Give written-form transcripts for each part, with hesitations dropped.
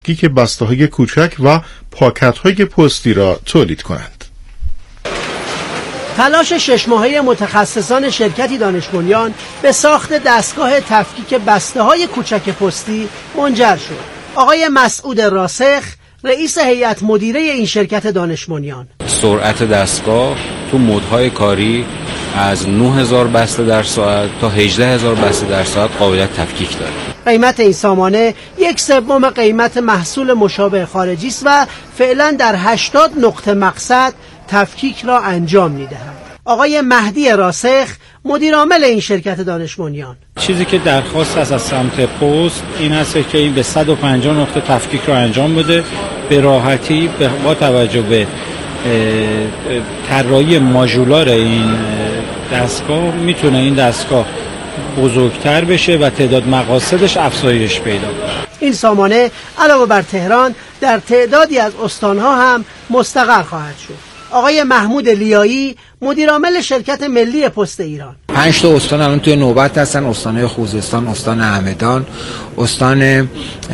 تفکیک بسته‌های کوچک و پاکت‌های پستی را تولید کنند. تلاش 6 ماهه متخصصان شرکتی دانش بنیان به ساخت دستگاه تفکیک بسته‌های کوچک پستی منجر شد. آقای مسعود راسخ، رئیس هیئت مدیره این شرکت دانش بنیان: سرعت دستگاه تو مودهای کاری از 9000 بسته در ساعت تا 18000 بسته در ساعت قابلیت تفکیک داره. قیمت این سامانه 1/3 قیمت محصول مشابه خارجی است و فعلا در 80 نقطه مقصد تفکیک را انجام می‌دهد. آقای مهدی راسخ، مدیر عامل این شرکت دانش بنیان: چیزی که درخواست از سمت پست این است که این به 150 نقطه تفکیک را انجام بده به راحتی، با توجه به طراحی ماژولار این دستگاه میتونه این دستگاه بزرگتر بشه و تعداد مقاصدش افزایش پیدا کنه. این سامانه علاوه بر تهران در تعدادی از استانها هم مستقر خواهد شد. آقای محمود لیایی، مدیر عامل شرکت ملی پست ایران: 5 تا استان الان توی نوبت هستن: استان خوزستان، استان همدان، استان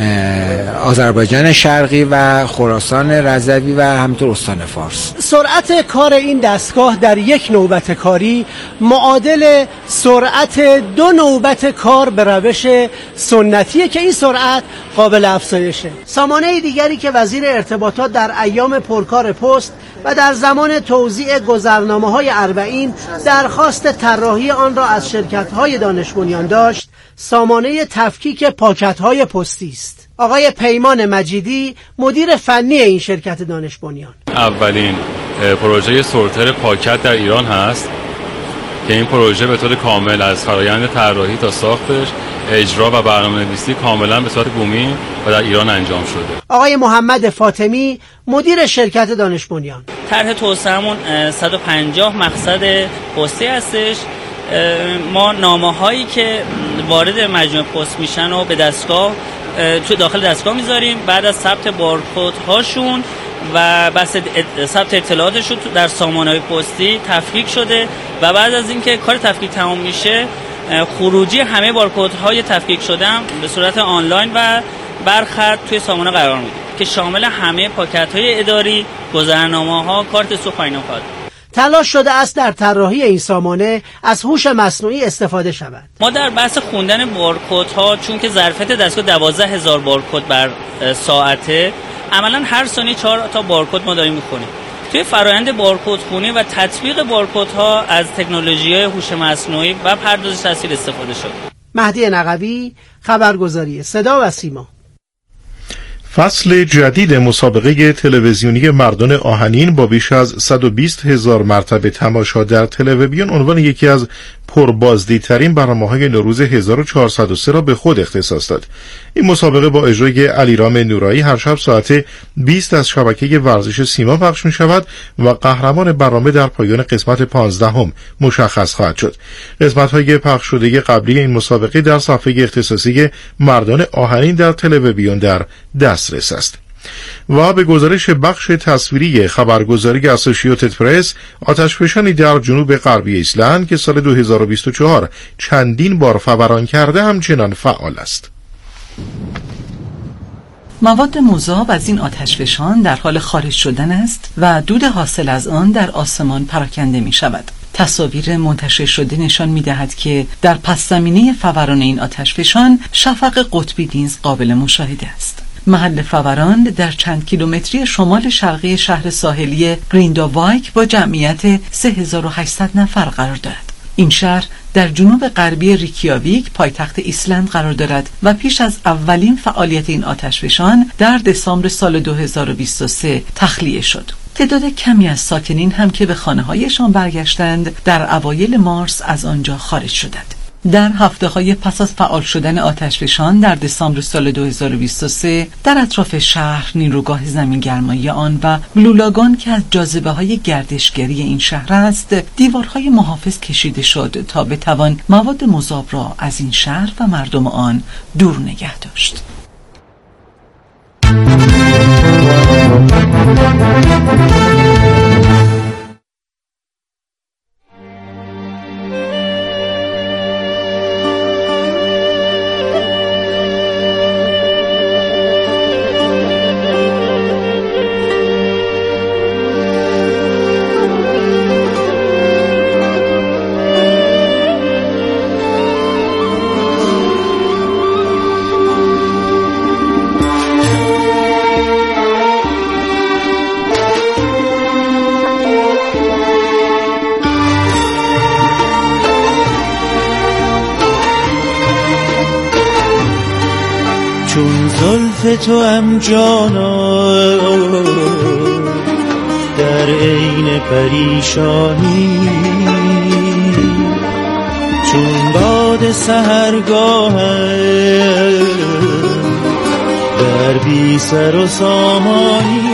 آذربایجان شرقی و خراسان رضوی و همینطور استان فارس. سرعت کار این دستگاه در یک نوبت کاری معادل سرعت 2 نوبت کار به روش سنتیه که این سرعت قابل افزایشه. سامانه دیگری که وزیر ارتباطات در ایام پرکار پست و در زمان توزیع گذرنامه‌های اربعین درخواست طراحی آن را از شرکت‌های دانش بنیان داشت، سامانه تفکیک پاکت‌های پستی است. آقای پیمان مجیدی، مدیر فنی این شرکت دانش بنیان: اولین پروژه سورتر پاکت در ایران هست که این پروژه به طور کامل از فرآیند طراحی تا ساختش، اجرا و برنامه‌نویسی کاملا به صورت بومی و در ایران انجام شده. آقای محمد فاطمی، مدیر شرکت دانش بنیان: طرح توسعه‌مون 150 مقصد پستی هستش. ما نامه‌هایی که وارد مجموعه پست میشن و به دستگاه تو داخل دستگاه میذاریم. بعد از ثبت بارکد هاشون و بس ثبت اطلاعاتشون در سامانه‌های پستی تفکیک شده و بعد از اینکه کار تفکیک تمام میشه خروجی همه بارکدهای تفکیک شده به صورت آنلاین و برخط توی سامانه قرار میده که شامل همه پاکت‌های اداری، گذرنامه‌ها، کارت سوخت و اینا کار. تلاش شده است در طراحی این سامانه از هوش مصنوعی استفاده شود. ما در بحث خوندن بارکدها، چون که ظرفیت دستگاه 12000 بارکد بر ساعته، عملاً هر ثانیه 4 تا بارکد ما داریم می‌خونیم. توی فرآیند بارکد خونی و تطبیق بارکدها از تکنولوژی‌های هوش مصنوعی و پردازش تصویر استفاده شد. مهدی نقوی، خبرگزاری صدا و سیما. فصل جدید مسابقه تلویزیونی مردان آهنین با بیش از 120,000 مرتبه تماشا در تلویزیون عنوان یکی از پربازدیدترین برنامه‌های نوروز 1403 را به خود اختصاص داد. این مسابقه با اجرای علیرام نورایی هر شب ساعت 20 از شبکه ورزش سیما پخش می شود و قهرمان برنامه در پایان قسمت 15 مشخص خواهد شد. قسمت‌های پخش شده قبلی این مسابقه در صفحه اختصاصی مردان آهنین در تلویزیون در دسترس است. و به گزارش بخش تصویری خبرگزاری اسوسییتد پرس، آتشفشانی در جنوب غربی ایسلند که سال 2024 چندین بار فوران کرده همچنان فعال است. مواد مذاب از این آتشفشان در حال خارج شدن است و دود حاصل از آن در آسمان پراکنده می شود. تصاویر منتشر شده نشان می دهد که در پس زمینه فوران این آتشفشان شفق قطبی نیز قابل مشاهده است. محل فوران در چند کیلومتری شمال شرقی شهر ساحلی گرینداوایک با جمعیت 3800 نفر قرار دارد. این شهر در جنوب غربی ریکیاویک پایتخت ایسلند قرار دارد و پیش از اولین فعالیت این آتشفشان در دسامبر سال 2023 تخلیه شد. تعداد کمی از ساکنین هم که به خانه‌هایشان برگشتند در اوایل مارس از آنجا خارج شدند. در هفته‌های پس از فعال شدن آتشفشان در دسامبر سال 2023 در اطراف شهر نیروگاه زمینگرمایی آن و بلولاگان که از جاذبه‌های گردشگری این شهر است، دیوارهای محافظ کشیده شد تا بتوان مواد مذاب را از این شهر و مردم آن دور نگه داشت. لطف تو هم جانا در عین پریشانی، چون باد سحرگاهم در بی سر و سامانی.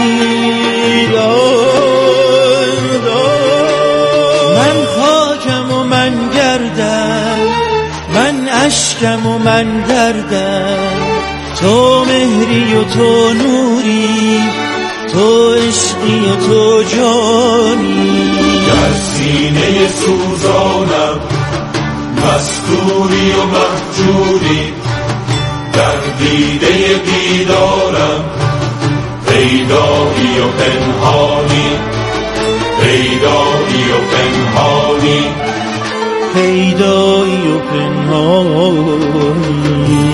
من خاکم و من گردم، من اشکم و من دردم، تو مهری و تو نوری، تو عشقی و تو جانی. در سینه سوزانم مستوری و مهجوری، در دیده بیدارم پیدایی و پنهانی، پیدایی و پنهانی، پیدایی و پنهانی.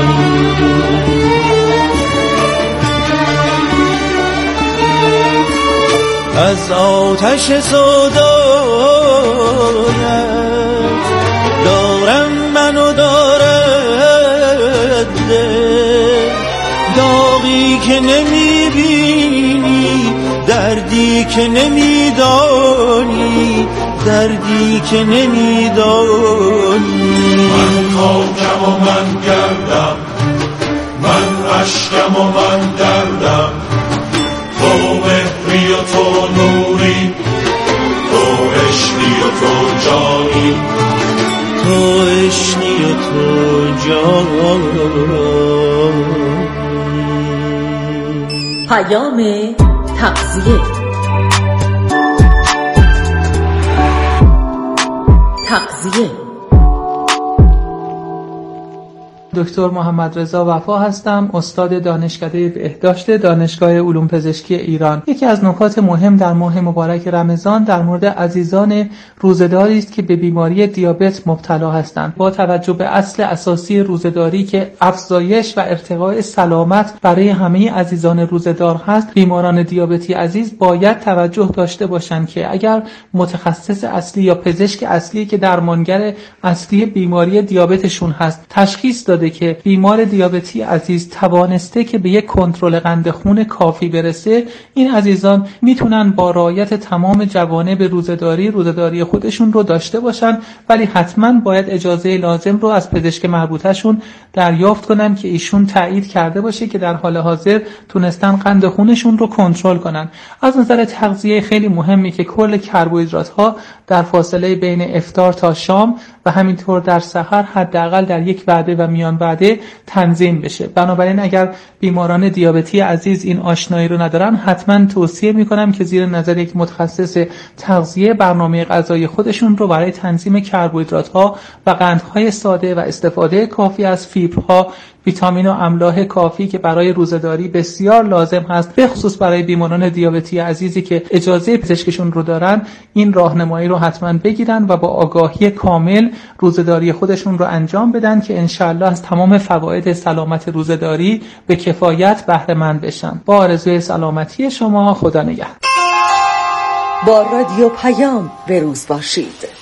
از آتش سودایت دارم منو دارد داغی که نمیبینی، دردی که نمیدانی، دردی که نمیدانی. من خاکم و من گردم، من اشکم و من دردم، تو مهری و تو نوری، تو عشقی و تو جانی، تو عشقی و تو جانی. پیام تغذیه. تغذیه. دکتر محمد رضا وفا هستم، استاد دانشکده بهداشت دانشگاه علوم پزشکی ایران. یکی از نکات مهم در ماه مبارک رمضان در مورد عزیزان روزه‌داری است که به بیماری دیابت مبتلا هستند. با توجه به اصل اساسی روزه‌داری که افزایش و ارتقاء سلامت برای همه عزیزان روزه‌دار هست، بیماران دیابتی عزیز باید توجه داشته باشند که اگر متخصص اصلی یا پزشک اصلی که درمانگر اصلی بیماری دیابتشون هست تشخیص داده که بیمار دیابتی عزیز توانسته که به یک کنترل قند خون کافی برسه، این عزیزان میتونن با رعایت تمام جوانب روزه‌داری خودشون رو داشته باشن، ولی حتما باید اجازه لازم رو از پزشک مربوطه‌شون دریافت کنن که ایشون تایید کرده باشه که در حال حاضر تونستن قند خونشون رو کنترل کنن. از نظر تغذیه خیلی مهمه که کل کربوهیدرات‌ها در فاصله بین افطار تا شام و همینطور در سحر حداقل در یک وعده و میان وعده تنظیم بشه. بنابراین اگر بیماران دیابتی عزیز این آشنایی رو ندارن، حتما توصیه میکنم که زیر نظر یک متخصص تغذیه برنامه غذایی خودشون رو برای تنظیم کربوهیدرات‌ها و قندهای ساده و استفاده کافی از فیبرها، ویتامین و املاح کافی که برای روزه‌داری بسیار لازم هست، به خصوص برای بیماران دیابتی عزیزی که اجازه پزشکشون رو دارن، این راهنمایی رو حتما بگیرن و با آگاهی کامل روزه‌داری خودشون رو انجام بدن که انشالله از تمام فواید سلامت روزه‌داری به کفایت بهره مند بشن. با آرزوی سلامتی شما، خدا نگهدار. با رادیو پیام به روز باشید.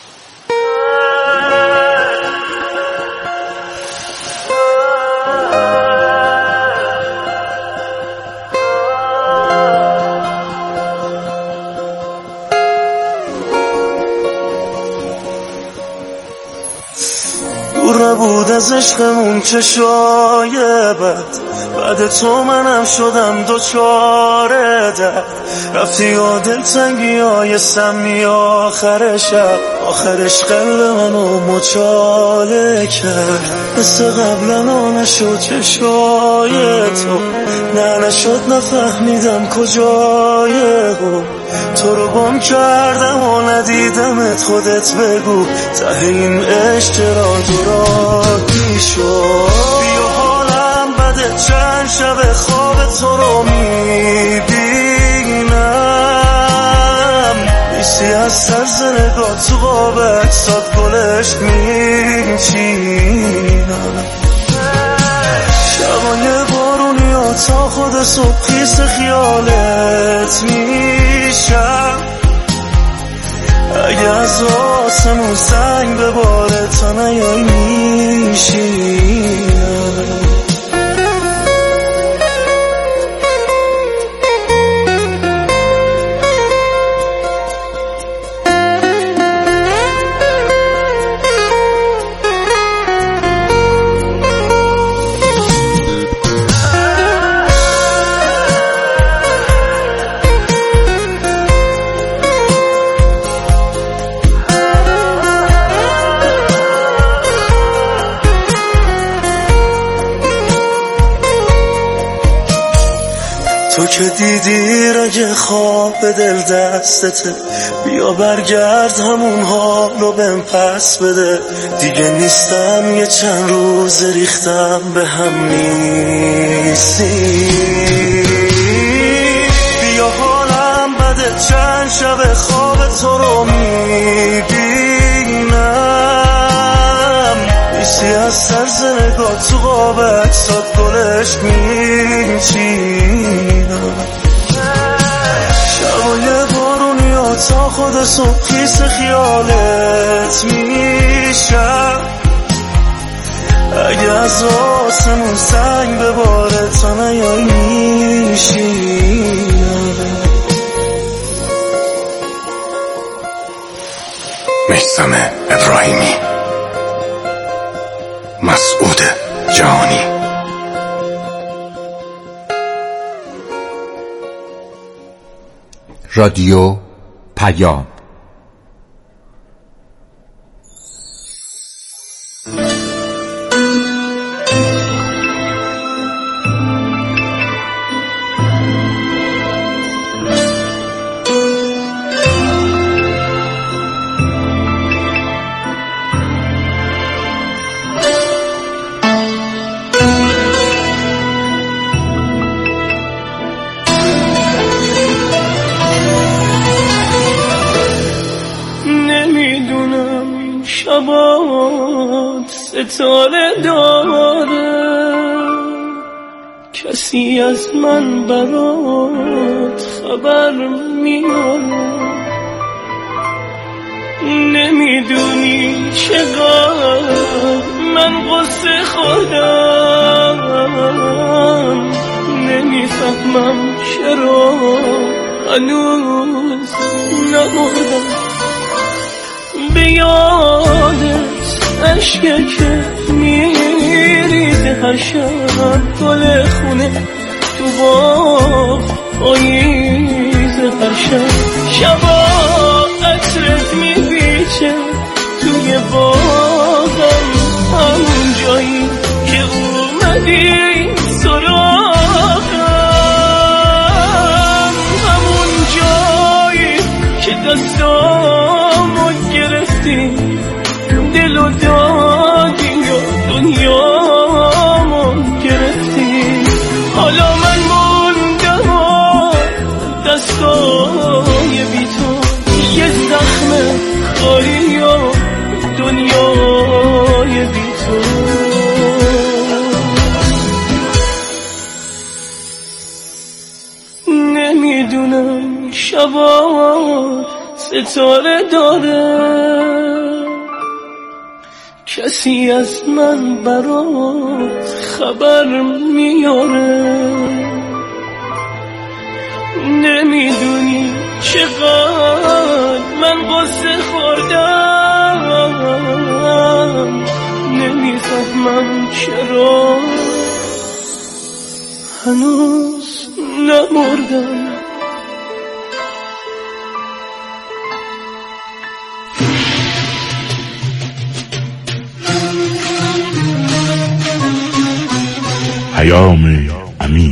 بود از عشقمون چشای بعد تو منم شدم دوچار درد، رفتی و دلتنگی های سمی آخر شب، آخرش قلب منو مچاله کرد. مثل قبلا نشد چشای تو، نه نشد نفهمیدم کجای تو رو گم کردم و ندیدمت. خودت بگو ته این عشق چرا دورادی شد؟ بیا حالم بده، چند شب خواب تو رو میبینم، بیسی از سرز نگاه تو قاب اکسات گلش میچینم. شبای بارونی ها تا خود صبح خیس خیالت میشم، اگه از آسمون سنگ به باره تا نیای میشینم. تو که دیدی رگ خواب دل دستته، بیا برگرد همون حالو بهم پس بده. دیگه نیستم یه چند روز ریختم به هم نیستی. بیا حالم بده چند شب خواب تو رو میبینم، نیستی از سرز نگاه تو قابت ساد گلش میچینم. شبای بارونی ها تا خود صبح خیس خیالت میشم. اگه از آسمون سنگ بباره تا نیایی میشینم. میثم ابراهیمی، مسعود جهانی. رادیو پیام. ستاره داره کسی از من برات خبر میاره. نمیدونی چقدر من قصه خودم، نمیفهمم چرا هنوز نمردم. به یادت عشقه که میریزه هر شب گل خونه تو باغ پاییزه هر شب. شبا عطرت میپیچه توی باغم، همون جایی که اومدی سراغم، همون جایی که دستامو گرفتی دل و دادی و دنیامو گرفتی. حالا من موندم و دستای بی تو، یه زخم خالی و دنیای بی تو. نمیدونم شبا ستاره داره کسی از من برات خبر میاره. نمیدونی چقدر من قصه خوردم، نمیفهمم چرا هنوز نمردم. پیام امیر.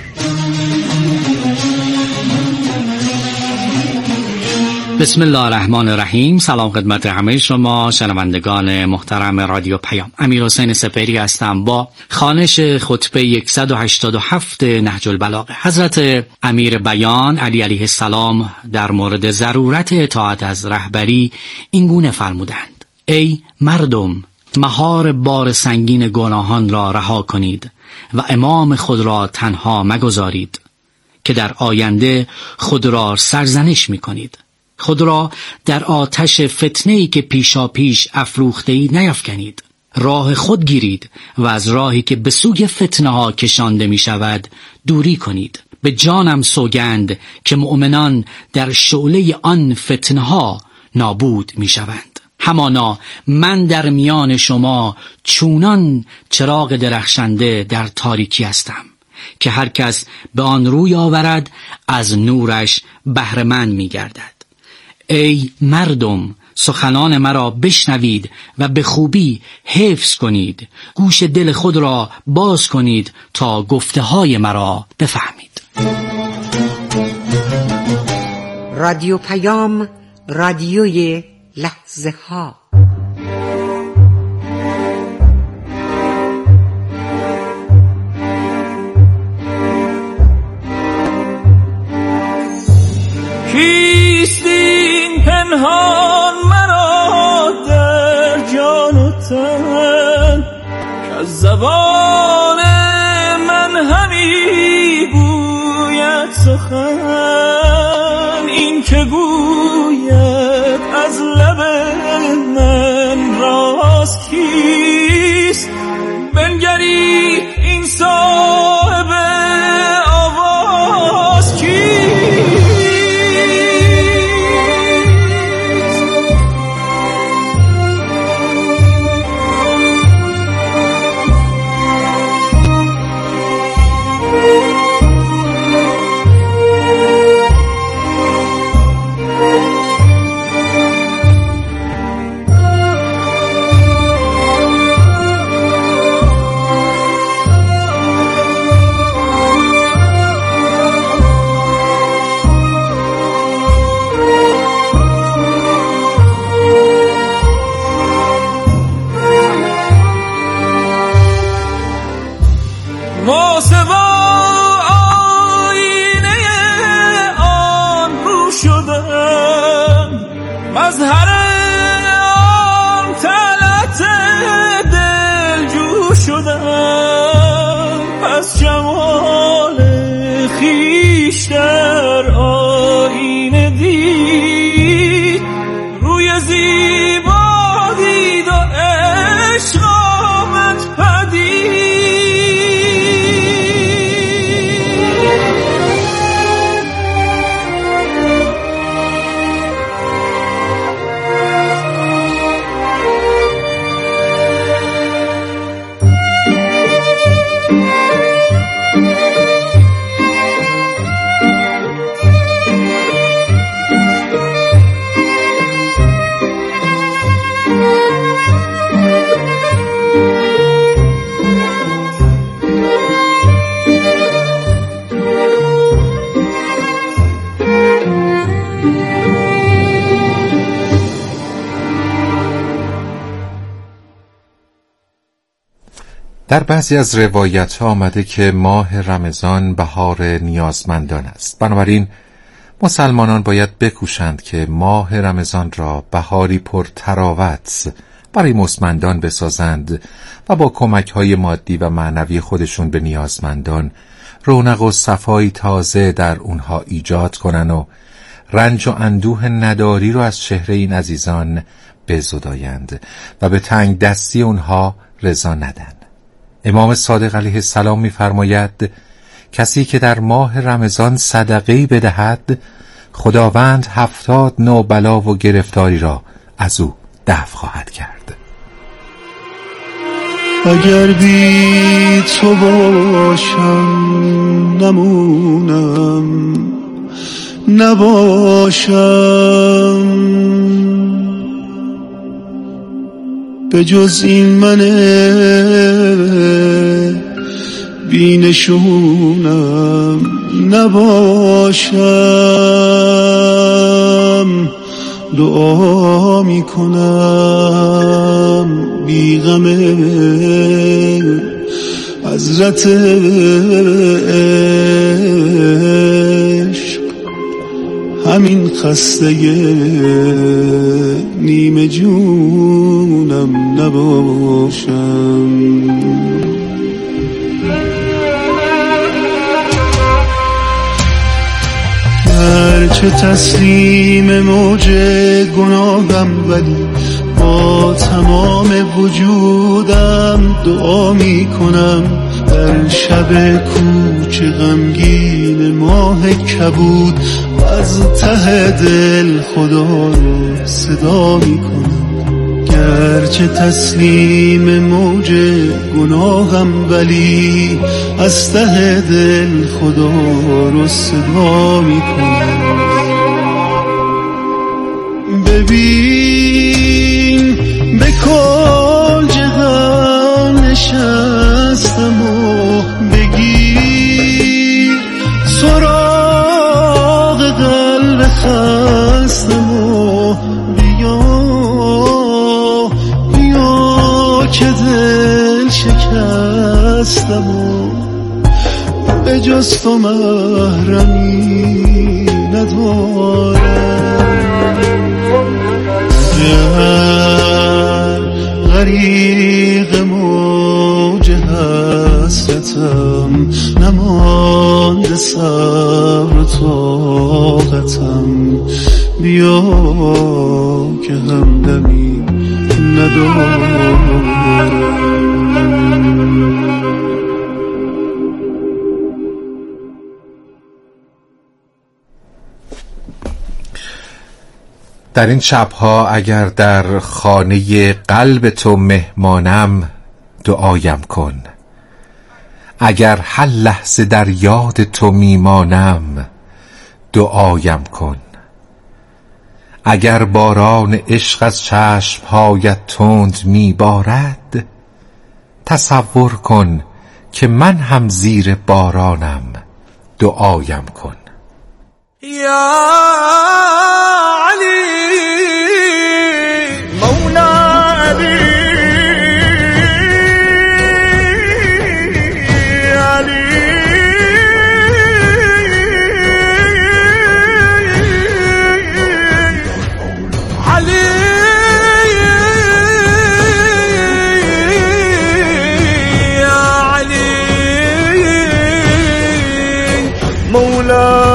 بسم الله الرحمن الرحیم. سلام خدمت همه شما شنوندگان محترم رادیو پیام. امیر حسین سپهری هستم با خوانش خطبه 187 نهج البلاغه. حضرت امیر بیان علی علیه السلام در مورد ضرورت اطاعت از رهبری این گونه فرمودند: ای مردم، مهار بار سنگین گناهان را رها کنید و امام خود را تنها مگذارید که در آینده خود را سرزنش می کنید. خود را در آتش فتنه‌ای که پیشا پیش افروخته‌اید نیفکنید. راه خود گیرید و از راهی که به سوی فتنه ها کشانده می شود دوری کنید. به جانم سوگند که مؤمنان در شعله آن فتنه ها نابود می شوند. همانا من در میان شما چونان چراغ درخشنده در تاریکی هستم که هر کس به آن روی آورد از نورش بهره مند می گردد. ای مردم، سخنان مرا بشنوید و به خوبی حفظ کنید. گوش دل خود را باز کنید تا گفته های مرا بفهمید. رادیو پیام، رادیوی لحظه ها. کیست این پنهان مرا در جان و تن که از زبان من همی گوید سخن، این که گوید از لب من راست کیست؟ بنگری این صاحب آواز کیست؟ در بعضی از روایت‌ها آمده که ماه رمضان بهار نیازمندان است. بنابراین مسلمانان باید بکوشند که ماه رمضان را بهاری پر تراوت برای مستمندان بسازند و با کمک‌های مادی و معنوی خودشون به نیازمندان رونق و صفایی تازه در اونها ایجاد کنند و رنج و اندوه نداری رو از چهره این عزیزان بزدایند و به تنگ دستی اونها رضا ندن. امام صادق علیه السلام می‌فرماید کسی که در ماه رمضان صدقه‌ای بدهد خداوند 70 نوع بلا و گرفتاری را از او دفع خواهد کرد. اگر بی تو باشم نمونم نباشم، به جز این من بینشونم نباشم، دعا میکنم بی غم حضرت عشق، همین خسته نیمه جونم نباشم. هرچه تسلیم موج گناهم ولی با تمام وجودم دعا میکنم، در شب کوچه غمگین ماه کبود از ته دل خدا رو صدا میکنم. گرچه تسلیم موج گناهم ولی از ته دل خدا رو صدا میکنم. ببین به کل جهان نشستم و بگیر سراغ قلب خستم و بیا که دل شکستم و به جز تو محرمی ندارم. گر غریق موج حسرتم نمانده صبر و طاقتم، بیا که همدمی ندارم. در این شبها اگر در خانه قلب تو مهمانم دعایم کن، اگر هر لحظه در یاد تو میمانم دعایم کن، اگر باران عشق از چشمهایت تند میبارد تصور کن که من هم زیر بارانم دعایم کن. یا علی مولا علی علی علی یا علی مولا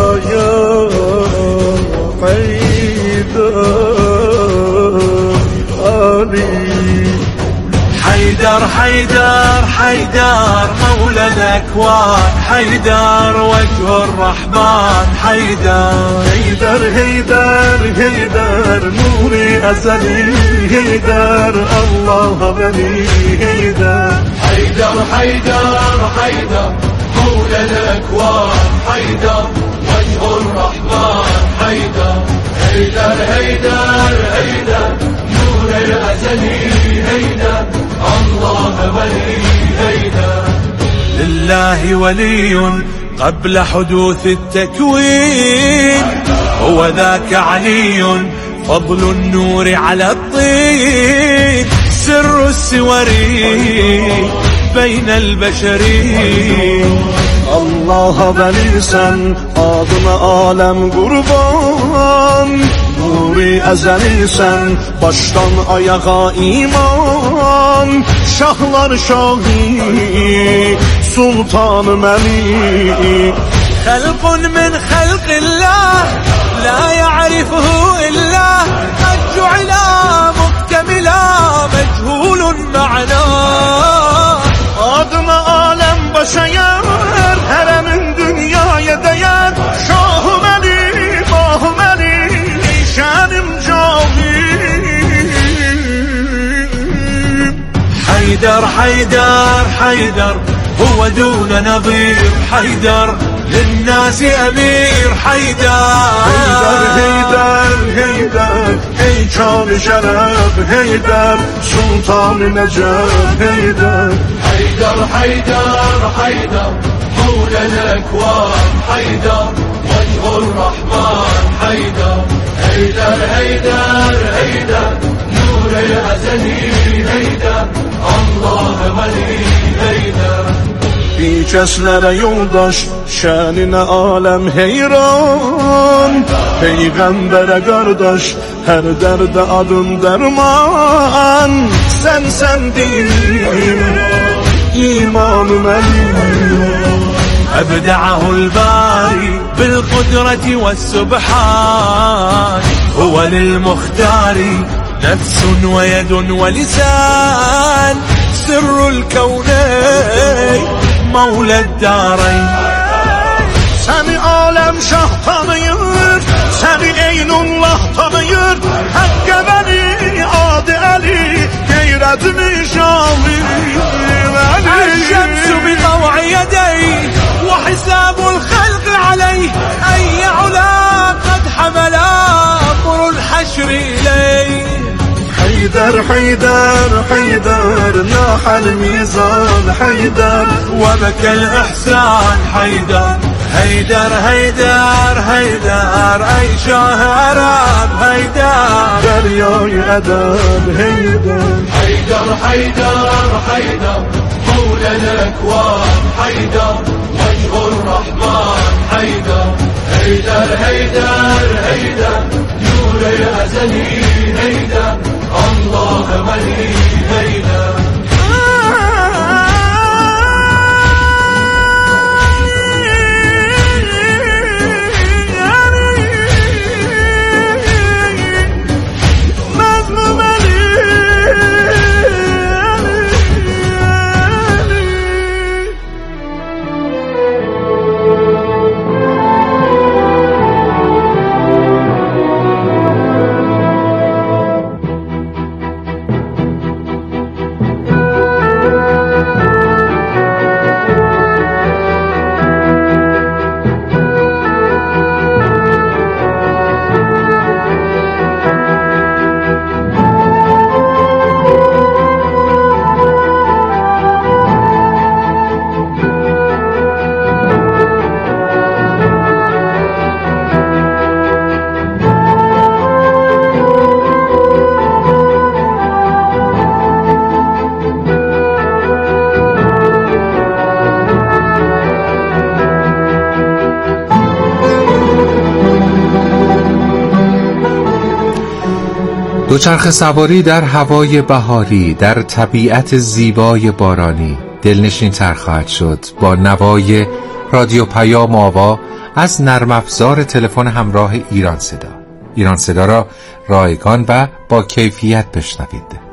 حيدر حيدر حيدر مولى الأكوان، حيدر وجه الرحمن، حيدر هيدر هيدر هيدر نوري أزلي، هيدر الله غني، هيدر حيدر حيدر حيدر مولى الأكوان، حيدر وجه الرحمن، حيدر هيدر هيدر هيدر نور الأزلي، هيدر الله ولي، هيدر لله ولي قبل حدوث التكوين، هو ذاك علي فضل النور على الطين، سر السور بين البشرين. الله بلیسن آدم عالم قربان، نوری ازلیسن baştan ayağa iman، şahlar şahi sultanım Ali. خلق من خلق الله لا يعرفه إلا قد جعل مكتملا مجهول معناه. Adım alem başa yer, heremin dünyaya değer. Şahım Ali, bahım Ali, şanim cahil. حيدر حيدر حيدر هو دون نظير، حيدر للناس أمير، حيدر هيدر هيدر ey can-ı şeref Heydər, Sultan-ı Necef Heydər. حيدر حيدر حيدر مولى الأكوان، حيدر وجه الرحمن، حيدر هيدر هيدر هيدر نور الأزلي، هيدر الله ولي، هيدر Bir kəslərə yoldaş, şəninə aləm heyran, Peyğəmbərə qardaş, hər dərdə adın dərman. Sən dinim, imanım əlim. أبدعه الباري بالقدرة والسبحان، هو للمختار نفس ويد ولسان، سر الكونين مولى الدارين. Səni aləm şah tanıyır, səni Eynullah tanıyır, Həqqə Vəli, Adı Əli, qeyrətli şahir Əli. الشمس بطوع يديه وحساب الخلق عليه، أي علا قد حمل أمر الحشر إليه. حيدر حيدر حيدر ناح الميزان، حيدر وبكى الإحسان، حيدر حیدر حیدر حیدر ای شاه عرب حیدر دریای ادب حیدر حیدر حیدر حیدر مولى الاكوان حيدر وجه الرحمن حيدر حيدر حيدر حيدر نور الازلي حيدر الله ولي حيدر دوچرخه سواری در هوای بهاری در طبیعت زیبای بارانی دلنشین تر خواهد شد با نوای رادیو پیام آوا از نرم افزار تلفن همراه ایران صدا. ایران صدا را رایگان و با کیفیت بشنوید.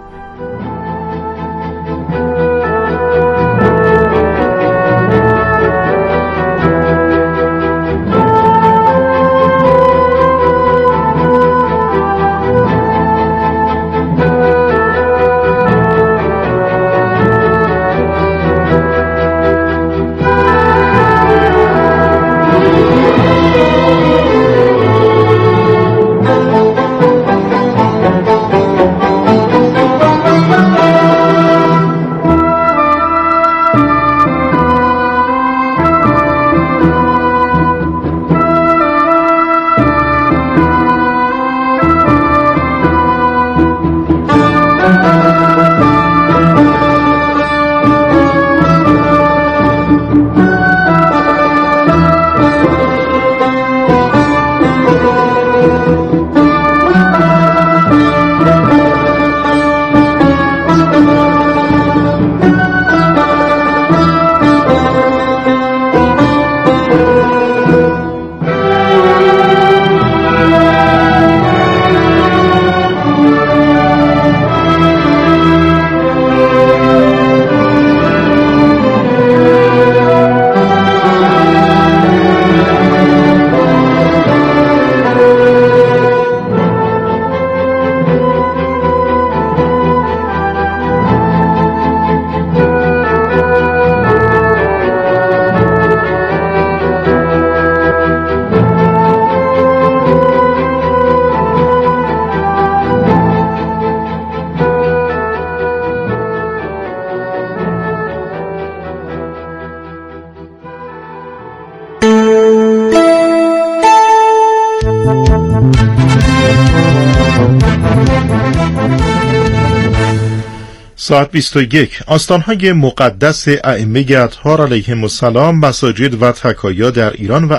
ساعت 21. آستانهای مقدس ائمه اطهار علیهم السلام، مساجد و تکایا در ایران و